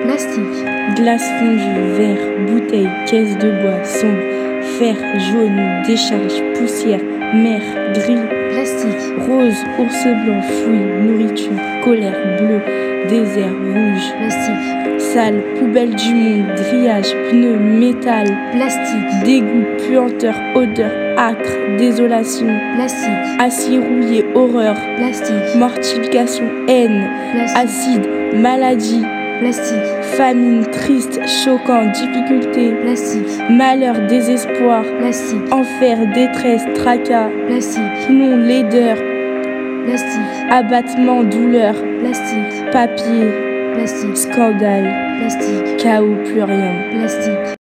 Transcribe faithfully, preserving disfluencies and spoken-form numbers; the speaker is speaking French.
plastique, Glace fondue, verre, bouteille, caisse de bois, sombre, fer, jaune, décharge, poussière, mer, gris, plastique, rose, ours blanc, fouille, nourriture, colère, bleu, désert, rouge, plastique, salle, poubelle du monde, grillage, pneus, métal, plastique, dégoût, puanteur, odeur, âcre, désolation, plastique, acier rouillé, horreur, plastique, mortification, haine, plastique, acide, maladie, plastique, famine, triste, choquant, difficulté, plastique, malheur, désespoir, plastique, enfer, détresse, tracas, plastique, plomb, laideur, plastique, abattement, douleur, plastique, papier, plastique, scandale, plastique, chaos, plus rien. plastique.